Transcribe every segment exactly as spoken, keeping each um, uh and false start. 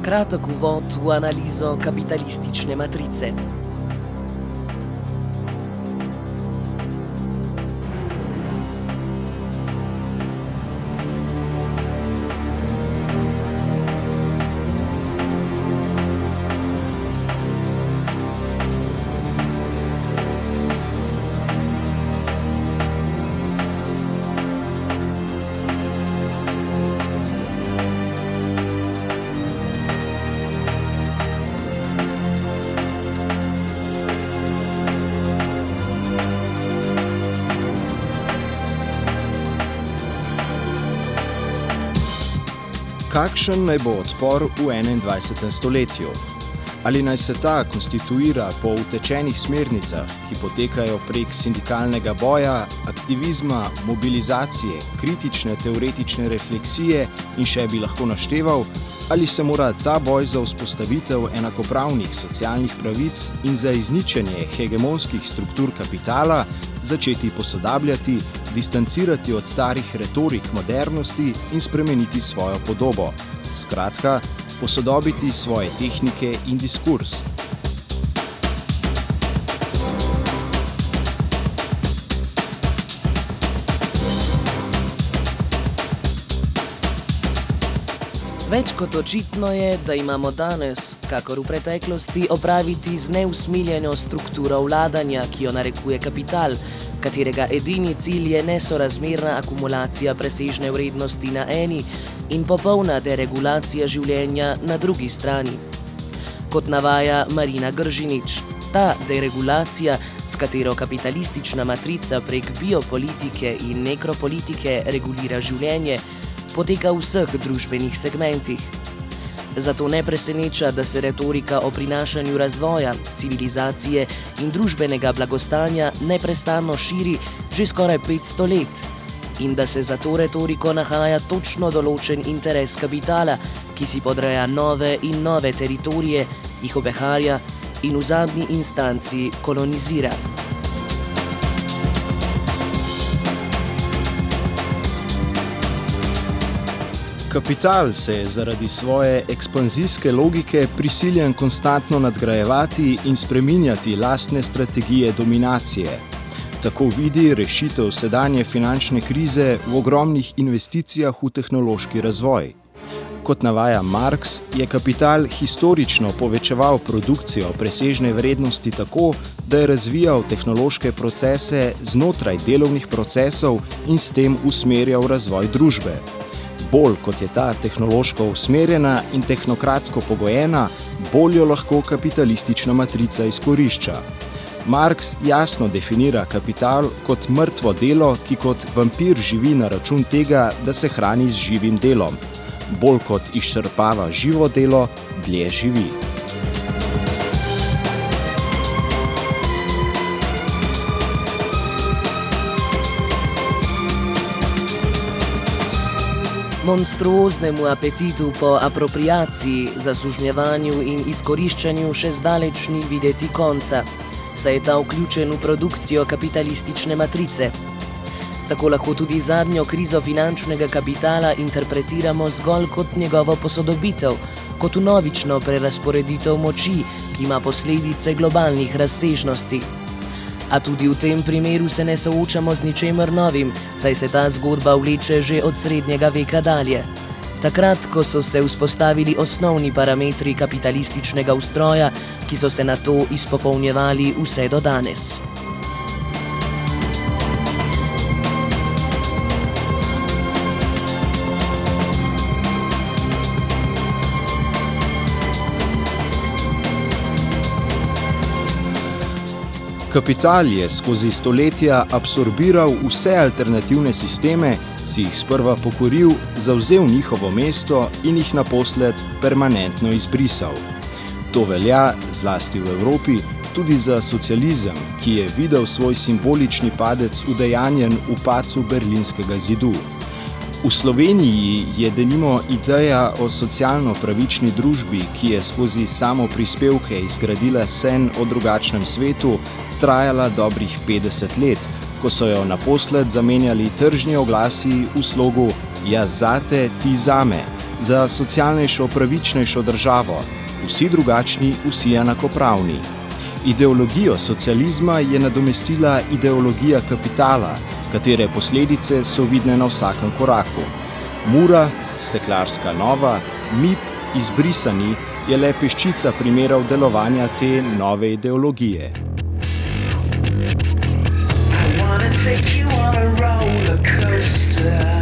Kratek uvod v analizo kapitalistične matrice. Kakšen naj bo odpor v enaindvajsetem stoletju? Ali naj se ta konstituira po utečenih smernicah, ki potekajo prek sindikalnega boja, aktivizma, mobilizacije, kritične teoretične refleksije in še bi lahko našteval, ali se mora ta boj za vzpostavitev enakopravnih socialnih pravic in za izničenje hegemonskih struktur kapitala začeti posodabljati, distancirati od starih retorik modernosti in spremeniti svojo podobo. Skratka, posodobiti svoje tehnike in diskurs. Več kot očitno je, da imamo danes, kakor v preteklosti, opraviti z neusmiljeno strukturo vladanja, ki jo narekuje kapital, katerega edini cilj je nesorazmerna akumulacija presežne vrednosti na eni in popolna deregulacija življenja na drugi strani. Kot navaja Marina Gržinič, ta deregulacija, s katero kapitalistična matrica prek biopolitike in nekropolitike regulira življenje, poteka v vseh družbenih segmentih. Zato ne preseneča, da se retorika o prinašanju razvoja, civilizacije in družbenega blagostanja neprestano širi že skoraj petsto let in da se za to retoriko nahaja točno določen interes kapitala, ki si podreja nove in nove teritorije, jih obeharja in v zadnji instanci kolonizira. Kapital se je zaradi svoje ekspanzijske logike prisiljen konstantno nadgrajevati in spreminjati lastne strategije dominacije. Tako vidi rešitev sedanje finančne krize v ogromnih investicijah v tehnološki razvoj. Kot navaja Marx, je kapital historično povečeval produkcijo presežne vrednosti tako, da je razvijal tehnološke procese znotraj delovnih procesov in s tem usmerjal razvoj družbe. Bolj kot je ta tehnološko usmerjena in tehnokratsko pogojena, bolj jo lahko kapitalistična matrica izkorišča. Marx jasno definira kapital kot mrtvo delo, ki kot vampir živi na račun tega, da se hrani z živim delom. Bolj kot izčrpava živo delo, dlje živi. Monstruoznemu apetitu po apropriaciji, zasužnjevanju in izkoriščanju še zdaleč ni videti konca, saj je ta vključen v produkcijo kapitalistične matrice. Tako lahko tudi zadnjo krizo finančnega kapitala interpretiramo zgolj kot njegovo posodobitev, kot vnovično prerazporeditev moči, ki ima posledice globalnih razsežnosti. A tudi v tem primeru se ne soočamo z ničemer novim, saj se ta zgodba vleče že od srednjega veka dalje. Takrat, ko so se vzpostavili osnovni parametri kapitalističnega ustroja, ki so se nato izpopolnjevali vse do danes. Kapital je skozi stoletja absorbiral vse alternativne sisteme, si jih sprva pokoril, zavzel njihovo mesto in jih naposled permanentno izbrisal. To velja, zlasti v Evropi, tudi za socializem, ki je videl svoj simbolični padec udejanjen v padcu Berlinskega zidu. V Sloveniji je denimo ideja o socialno pravični družbi, ki je skozi samo prispevke izgradila sen o drugačnem svetu, trajala dobrih petdeset let, ko so jo naposled zamenjali tržni oglasi v slogu "Jaz zate, ti zame", za socialnejšo, pravičnejšo državo, vsi drugačni, vsi enakopravni. Ideologijo socializma je nadomestila ideologija kapitala, katere posledice so vidne na vsakem koraku. Mura, Steklarska Nova, M I P, Izbrisani je le peščica primerov delovanja te nove ideologije. I wanna take you on a roller coaster.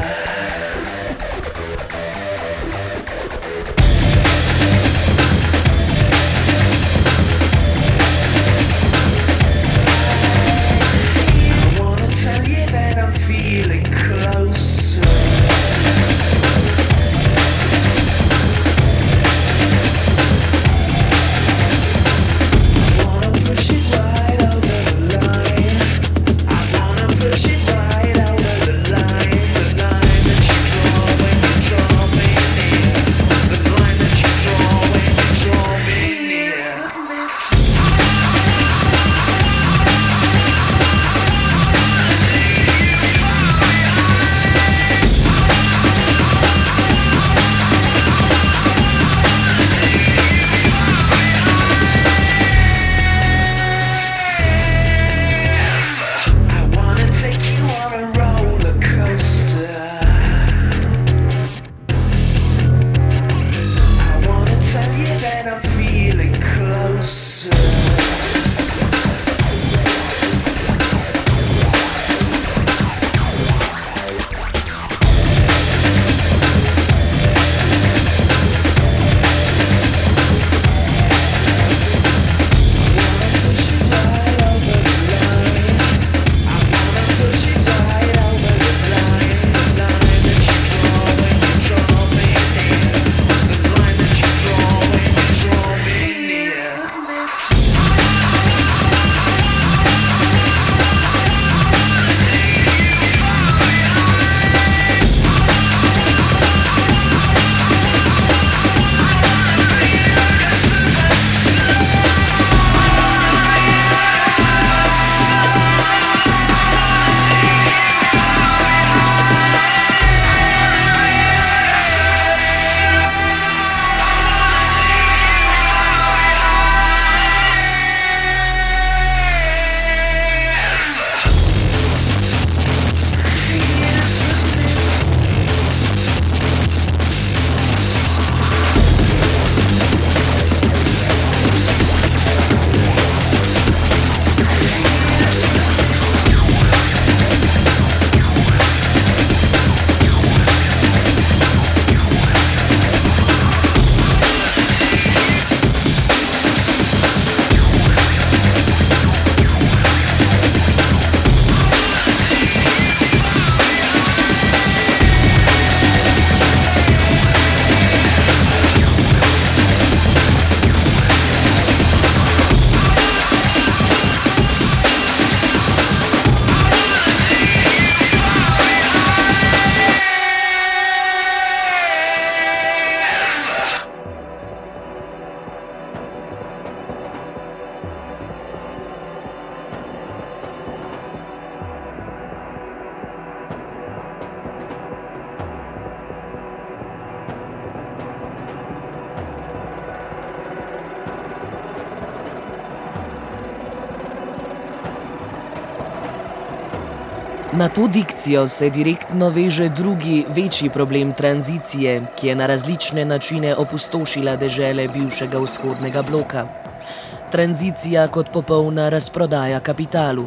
Na to dikcijo se direktno veže drugi, večji problem tranzicije, ki je na različne načine opustošila dežele bivšega vzhodnega bloka. Tranzicija kot popolna razprodaja kapitalu.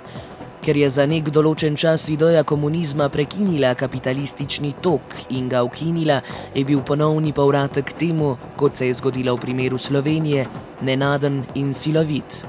Ker je za nek določen čas ideja komunizma prekinila kapitalistični tok in ga ukinila, je bil ponovni povratek temu, kot se je zgodilo v primeru Slovenije, nenaden in silovit.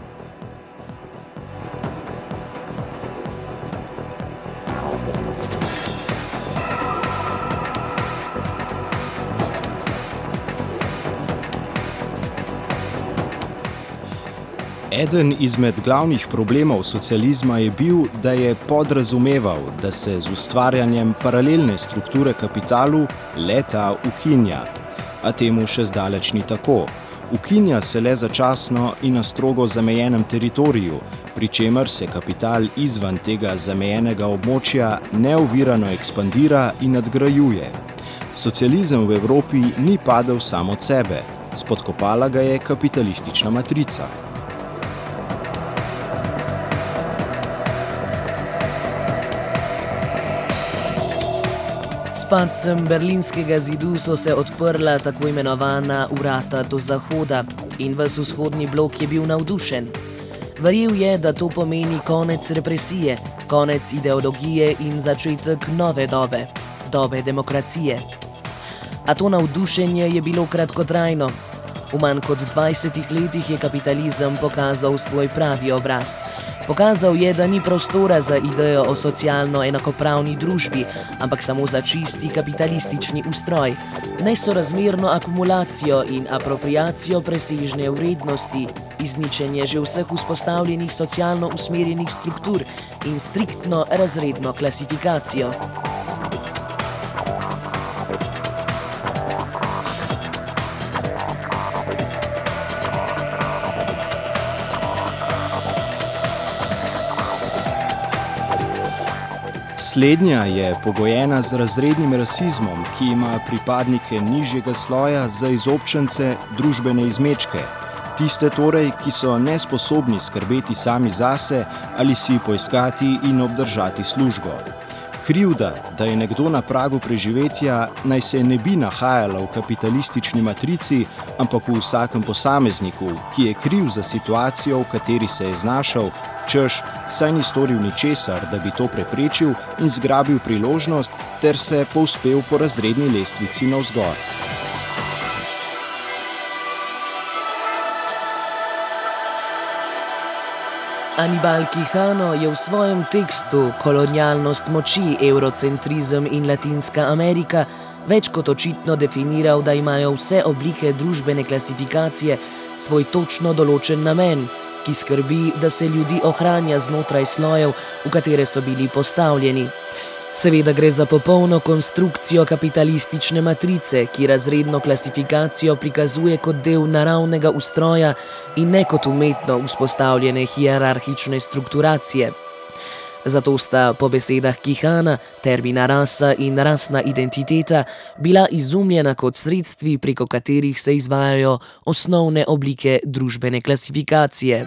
Eden izmed glavnih problemov socializma je bil, da je podrazumeval, da se z ustvarjanjem paralelne strukture kapitalu le-ta ukinja. A temu še zdaleč ni tako. Ukinja se le začasno in na strogo zamejenem teritoriju, pri čemer se kapital izvan tega zamejenega območja neovirano ekspandira in nadgrajuje. Socializem v Evropi ni padel sam od sebe, spodkopala ga je kapitalistična matrica. S padcem berlinskega zidu so se odprla tako imenovana vrata do zahoda in ves vzhodni blok je bil navdušen. Verjel je, da to pomeni konec represije, konec ideologije in začetek nove dobe, dobe demokracije. A to navdušenje je bilo kratkotrajno. V manj kot dvajsetih letih je kapitalizem pokazal svoj pravi obraz. Pokazal je, da ni prostora za idejo o socialno enakopravni družbi, ampak samo za čisti kapitalistični ustroj, nesorazmerno akumulacijo in apropriacijo presežne vrednosti, izničenje že vseh vzpostavljenih socialno usmerjenih struktur in striktno razredno klasifikacijo. Slednja je pogojena z razrednim rasizmom, ki ima pripadnike nižjega sloja za izobčence družbene izmečke, tiste torej, ki so nesposobni skrbeti sami zase ali si poiskati in obdržati službo. Krivda, da je nekdo na pragu preživetja, naj se ne bi nahajala v kapitalistični matrici, ampak v vsakem posamezniku, ki je kriv za situacijo, v kateri se je znašel, češ, saj ni storil ničesar, da bi to preprečil in zgrabil priložnost ter se povzpel po razredni lestvici navzgor. Anibal Quijano je v svojem tekstu Kolonialnost moči, eurocentrizem in Latinska Amerika več kot očitno definiral, da imajo vse oblike družbene klasifikacije svoj točno določen namen, ki skrbi, da se ljudi ohranja znotraj slojev, v katere so bili postavljeni. Seveda gre za popolno konstrukcijo kapitalistične matrice, ki razredno klasifikacijo prikazuje kot del naravnega ustroja in ne kot umetno vzpostavljene hierarhične strukturacije. Zato sta po besedah Quijana termina rasa in rasna identiteta bila izumljena kot sredstvi, preko katerih se izvajajo osnovne oblike družbene klasifikacije.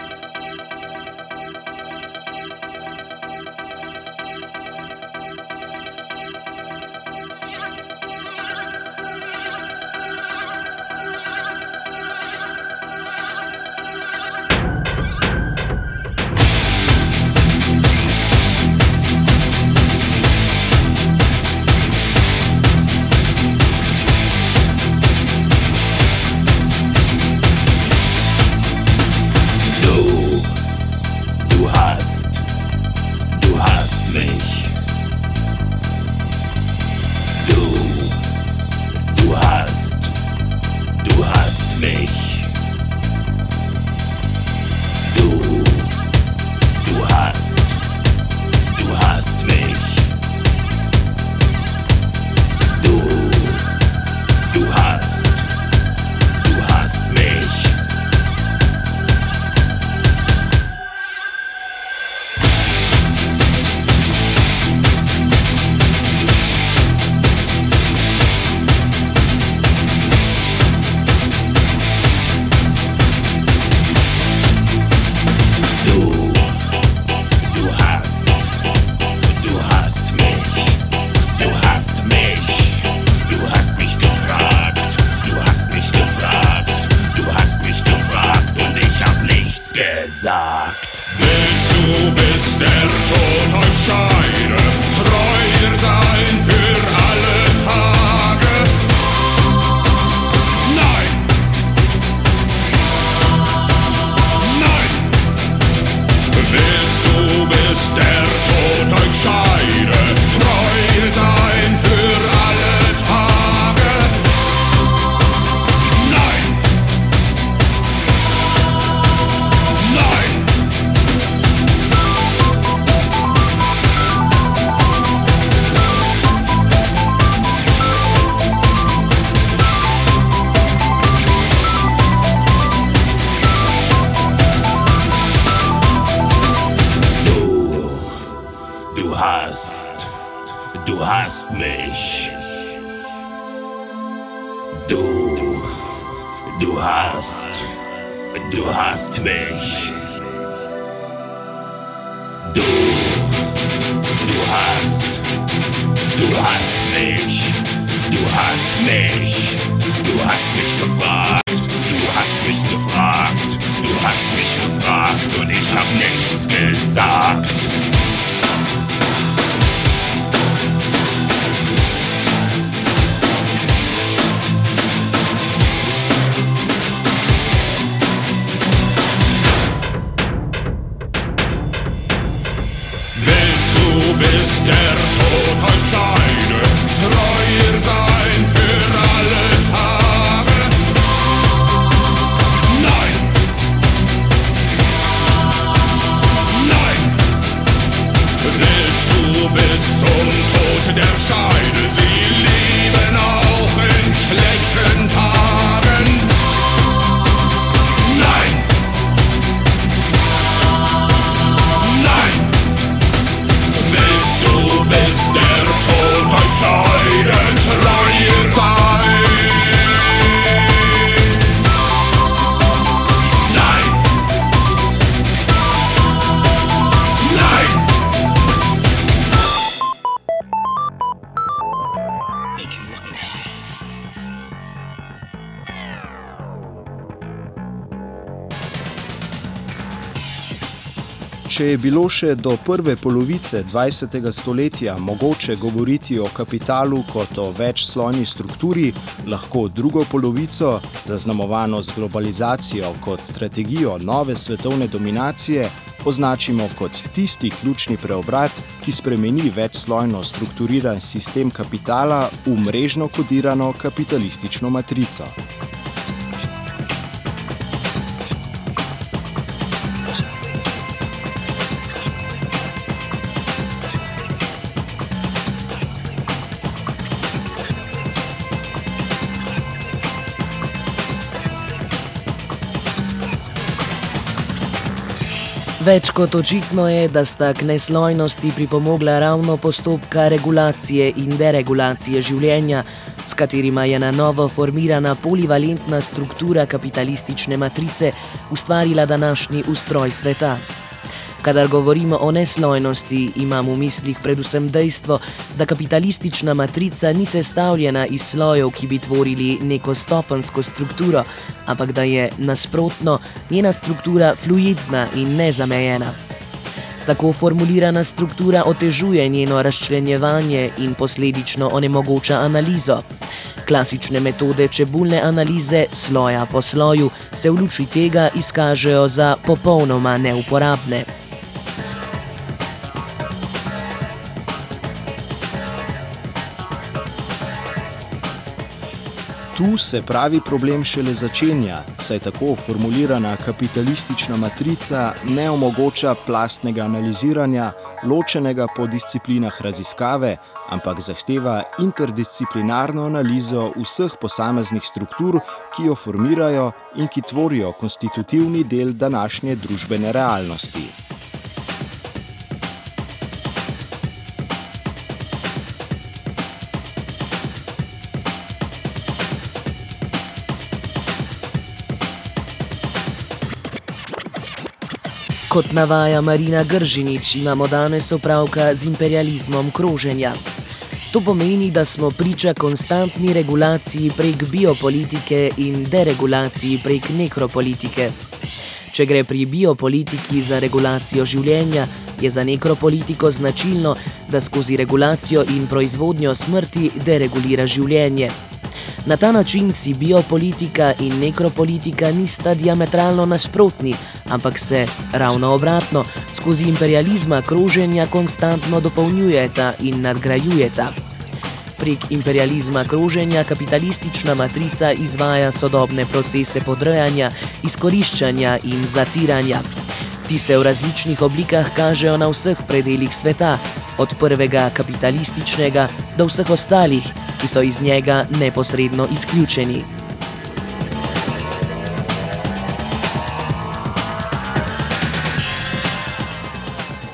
Willst du, bis der Tod euch scheide, treu sein für alle Tage? Nein! Nein! Willst du, bis der Tod euch scheide, treu sein für alle Tage? Nein! Nein! Du, du hast, du hast mich. Du, du hast, du hast mich. Du hast mich, du hast mich gefragt. Du hast mich gefragt. Du hast mich gefragt und ich hab nichts gesagt. Bis der Tod euch scheide, treuer sein für alle Tage. Nein, nein, willst du bis zum Tod der Scheide sie lieben auch in schlechten Tagen? Nein, nein. Willst du bis der Tod euch scheiden, treuer sein? Nein, nein. Če je bilo še do prve polovice dvajsetega stoletja mogoče govoriti o kapitalu kot o večslojni strukturi, lahko drugo polovico, zaznamovano z globalizacijo kot strategijo nove svetovne dominacije, označimo kot tisti ključni preobrat, ki spremeni večslojno strukturiran sistem kapitala v mrežno kodirano kapitalistično matrico. Več kot očitno je, da sta k neslojnosti pripomogla ravno postopka regulacije in deregulacije življenja, s katerima je na novo formirana polivalentna struktura kapitalistične matrice ustvarila današnji ustroj sveta. Kadar govorimo o neslojnosti, imam v mislih predvsem dejstvo, da kapitalistična matrica ni sestavljena iz slojev, ki bi tvorili neko stopensko strukturo, ampak da je nasprotno njena struktura fluidna in nezamejena. Tako formulirana struktura otežuje njeno razčlenjevanje in posledično onemogoča analizo. Klasične metode čebulne analize sloja po sloju se v luči tega izkažejo za popolnoma neuporabne. Tu se pravi problem šele začenja, saj tako formulirana kapitalistična matrica ne omogoča plastnega analiziranja, ločenega po disciplinah raziskave, ampak zahteva interdisciplinarno analizo vseh posameznih struktur, ki jo formirajo in ki tvorijo konstitutivni del današnje družbene realnosti. Kot navaja Marina Gržinič, imamo danes opravka z imperializmom kroženja. To pomeni, da smo priča konstantni regulaciji prek biopolitike in deregulaciji prek nekropolitike. Če gre pri biopolitiki za regulacijo življenja, je za nekropolitiko značilno, da skozi regulacijo in proizvodnjo smrti deregulira življenje. Na ta način si biopolitika in nekropolitika nista diametralno nasprotni, ampak se, ravno obratno, skozi imperializma kroženja konstantno dopolnjujeta in nadgrajujeta. Prek imperializma kroženja kapitalistična matrica izvaja sodobne procese podrejanja, izkoriščanja in zatiranja. Ti se v različnih oblikah kažejo na vseh predelih sveta, od prvega kapitalističnega do vseh ostalih, ki so iz njega neposredno izključeni.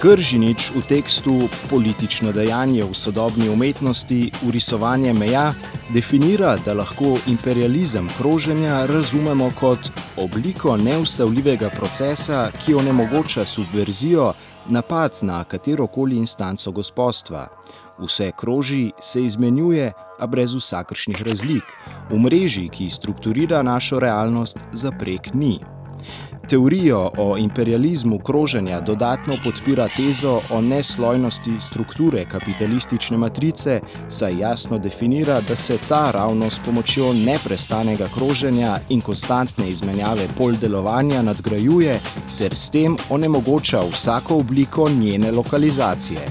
Gržinič v tekstu Politično dejanje v sodobni umetnosti vrisovanje meja definira, da lahko imperializem kroženja razumemo kot obliko neustavljivega procesa, ki onemogoča subverzijo, napad na katerokoli instanco gospodstva. Vse kroži, se izmenjuje, a brez vsakršnih razlik. V mreži, ki strukturira našo realnost, zaprek ni. Teorijo o imperializmu kroženja dodatno podpira tezo o neslojnosti strukture kapitalistične matrice, saj jasno definira, da se ta ravno s pomočjo neprestanega kroženja in konstantne izmenjave pol delovanja nadgrajuje ter s tem onemogoča vsako obliko njene lokalizacije.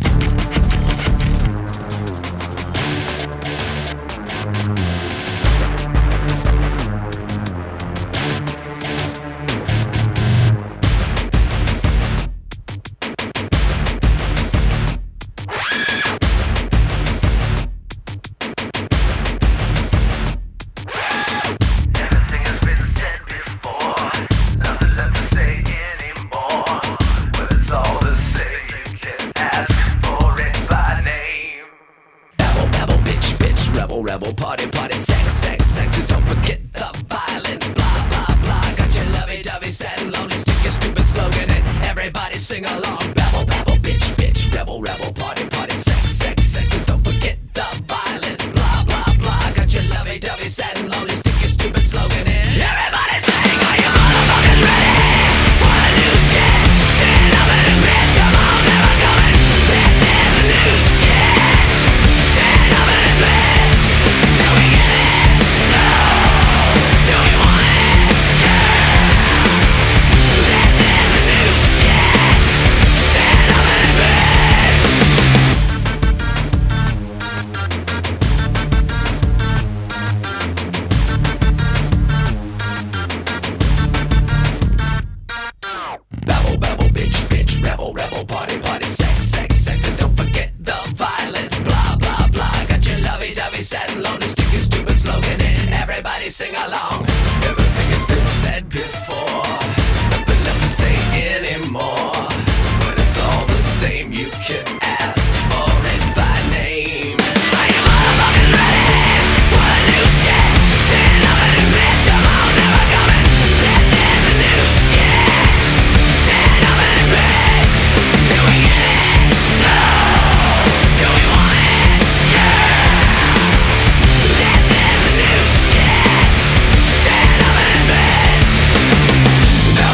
Rebel, party, party, sex, sex, sex, and don't forget the violence, blah, blah, blah. Got your lovey-dovey sad and lonely, stick your stupid slogan and everybody sing along. Babble, babble, bitch, bitch, rebel, rebel, party, party, sex, sex, sex, and don't forget the violence, blah, blah, blah. Got your lovey-dovey sad and lonely, stick your stupid slogan and everybody sing, are you motherfuckers ready? For a new shit, stand up and admit, come on, never coming, this is a new shit, stand up and admit. Sad and lonely, stick your stupid slogan in, everybody sing along. Everything has been said before, nothing left to say anymore. When it's all the same, you can ask for it by name. Are you motherfuckers ready for a new shit? Stand up and admit, come on, never coming. This is a new shit. Stand up and admit. Do we get it? No. Do we want it? Yeah. This is a new shit. Stand up and admit.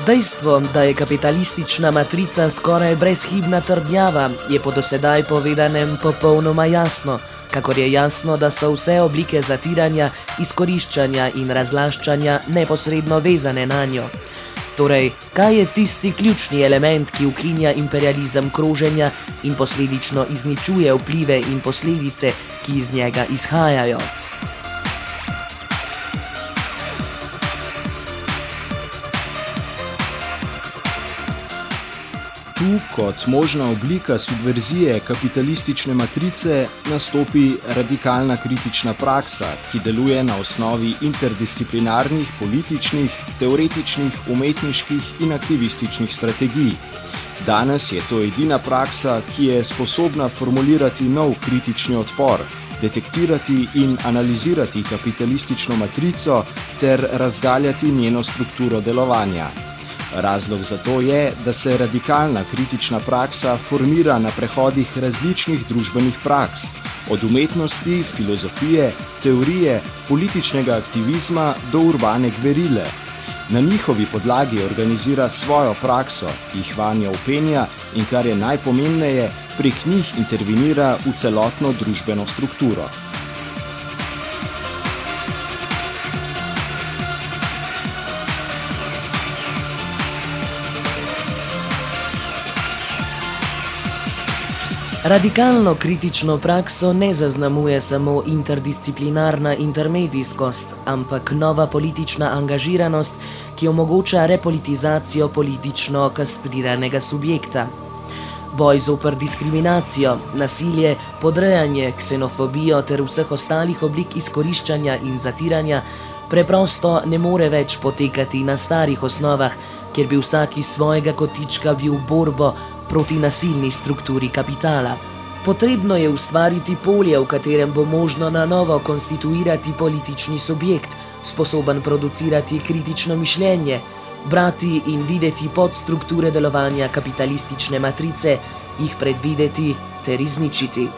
Dejstvo, da je kapitalistična matrica skoraj brezhibna trdnjava, je po dosedaj povedanem popolnoma jasno, kakor je jasno, da so vse oblike zatiranja, izkoriščanja in razlaščanja neposredno vezane na njo. Torej, kaj je tisti ključni element, ki ukinja imperializem kroženja in posledično izničuje vplive in posledice, ki iz njega izhajajo? Tu kot možna oblika subverzije kapitalistične matrice nastopi radikalna kritična praksa, ki deluje na osnovi interdisciplinarnih, političnih, teoretičnih, umetniških in aktivističnih strategij. Danes je to edina praksa, ki je sposobna formulirati nov kritični odpor, detektirati in analizirati kapitalistično matrico ter razgaljati njeno strukturo delovanja. Razlog za to je, da se radikalna kritična praksa formira na prehodih različnih družbenih praks, od umetnosti, filozofije, teorije, političnega aktivizma do urbane gverile. Na njihovi podlagi organizira svojo prakso, jih vanjo vpenja in, kar je najpomembneje, prek njih intervenira v celotno družbeno strukturo. Radikalno kritično prakso ne zaznamuje samo interdisciplinarna intermedijskost, ampak nova politična angažiranost, ki omogoča repolitizacijo politično kastriranega subjekta. Boj zoper diskriminacijo, nasilje, podrejanje, ksenofobijo ter vseh ostalih oblik izkoriščanja in zatiranja preprosto ne more več potekati na starih osnovah, kjer bi vsak iz svojega kotička bil borbo proti nasilni strukturi kapitala. Potrebno je ustvariti polje, v katerem bo možno na novo konstituirati politični subjekt, sposoben producirati kritično mišljenje, brati in videti podstrukture delovanja kapitalistične matrice, jih predvideti ter izničiti.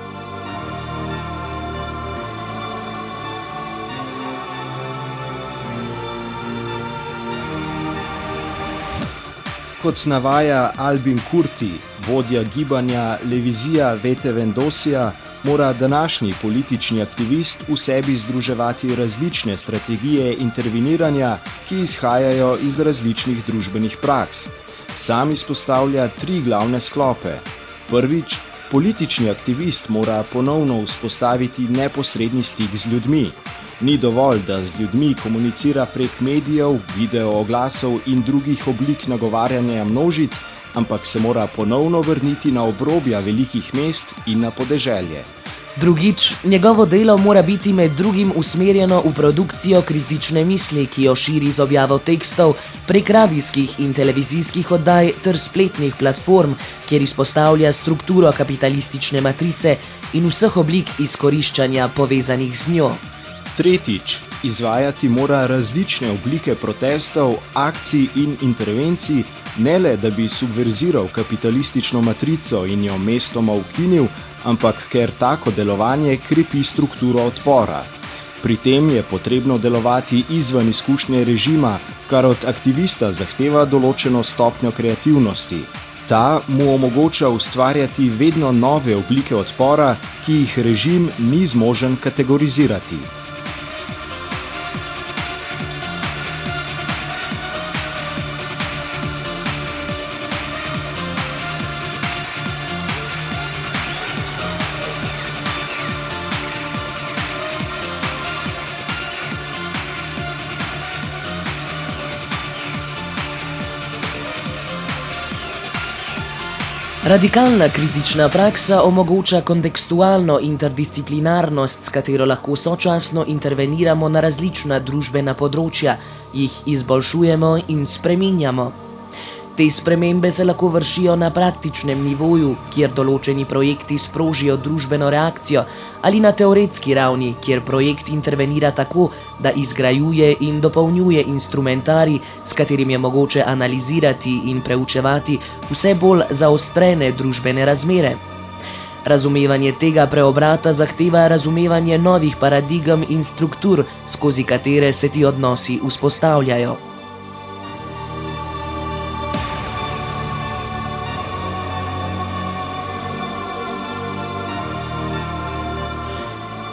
Kot navaja Albin Kurti, vodja gibanja Levizija Vete Vendosija, mora današnji politični aktivist v sebi združevati različne strategije interveniranja, ki izhajajo iz različnih družbenih praks. Sam izpostavlja tri glavne sklope. Prvič, politični aktivist mora ponovno vzpostaviti neposredni stik z ljudmi. Ni dovolj, da z ljudmi komunicira prek medijev, videooglasov in drugih oblik nagovarjanja množic, ampak se mora ponovno vrniti na obrobja velikih mest in na podeželje. Drugič, njegovo delo mora biti med drugim usmerjeno v produkcijo kritične misli, ki jo širi z objavo tekstov prek radijskih in televizijskih oddaj ter spletnih platform, kjer izpostavlja strukturo kapitalistične matrice in vseh oblik izkoriščanja povezanih z njo. Tretjič, izvajati mora različne oblike protestov, akcij in intervencij, ne le, da bi subverziral kapitalistično matrico in jo mestoma ukinil, ampak ker tako delovanje krepi strukturo odpora. Pri tem je potrebno delovati izven izkušnje režima, kar od aktivista zahteva določeno stopnjo kreativnosti. Ta mu omogoča ustvarjati vedno nove oblike odpora, ki jih režim ni zmožen kategorizirati. Radikalna kritična praksa omogoča kontekstualno interdisciplinarnost, s katero lahko sočasno interveniramo na različna družbena področja, jih izboljšujemo in spreminjamo. Te spremembe se lahko vršijo na praktičnem nivoju, kjer določeni projekti sprožijo družbeno reakcijo, ali na teoretski ravni, kjer projekt intervenira tako, da izgrajuje in dopolnjuje instrumentarij, s katerim je mogoče analizirati in preučevati vse bolj zaostrene družbene razmere. Razumevanje tega preobrata zahteva razumevanje novih paradigem in struktur, skozi katere se ti odnosi vzpostavljajo.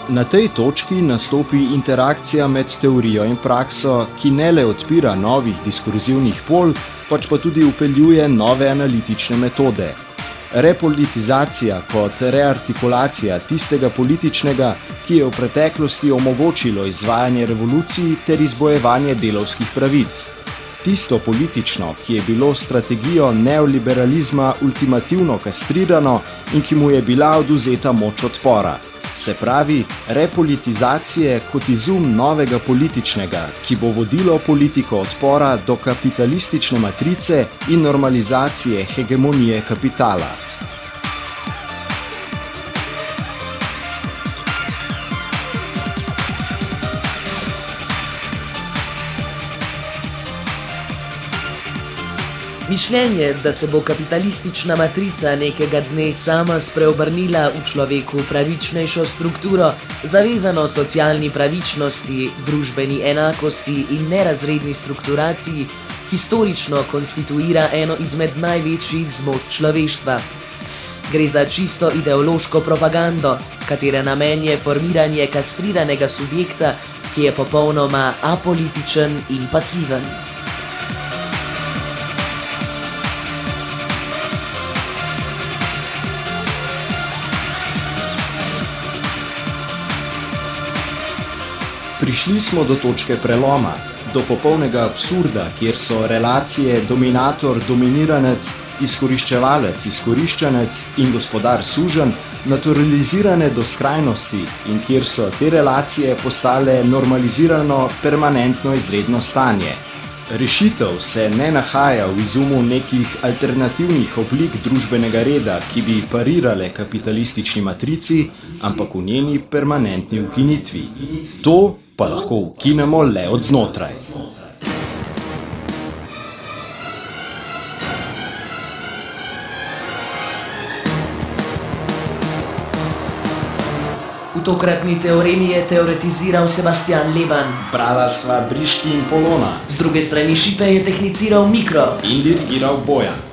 Na tej točki nastopi interakcija med teorijo in prakso, ki ne le odpira novih diskurzivnih pol, pač pa tudi vpeljuje nove analitične metode. Repolitizacija kot reartikulacija tistega političnega, ki je v preteklosti omogočilo izvajanje revolucij ter izbojevanje delavskih pravic. Tisto politično, ki je bilo strategijo neoliberalizma ultimativno kastrirano in ki mu je bila odvzeta moč odpora. Se pravi, repolitizacije kot izum novega političnega, ki bo vodilo politiko odpora do kapitalistične matrice in normalizacije hegemonije kapitala. Mišljenje, da se bo kapitalistična matrica nekega dne sama spreobrnila v človeku pravičnejšo strukturo, zavezano socialni pravičnosti, družbeni enakosti in nerazredni strukturaciji, historično konstituira eno izmed največjih zmot človeštva. Gre za čisto ideološko propagando, katere namen je formiranje kastriranega subjekta, ki je popolnoma apolitičen in pasiven. Prišli smo do točke preloma, do popolnega absurda, kjer so relacije dominator-dominiranec, izkoriščevalec, izkoriščanec in gospodar suženj naturalizirane do skrajnosti in kjer so te relacije postale normalizirano, permanentno izredno stanje. Rešitev se ne nahaja v izumu nekih alternativnih oblik družbenega reda, ki bi parirale kapitalistični matrici, ampak v njeni permanentni ukinitvi. To pa lahko ukinemo le od znotraj. V tokratni teoremi je teoretiziral Sebastian Leban. Brala sva Briški in Polona. Z druge strani šipe je tehniciral Mikro. In dirigiral Bojan.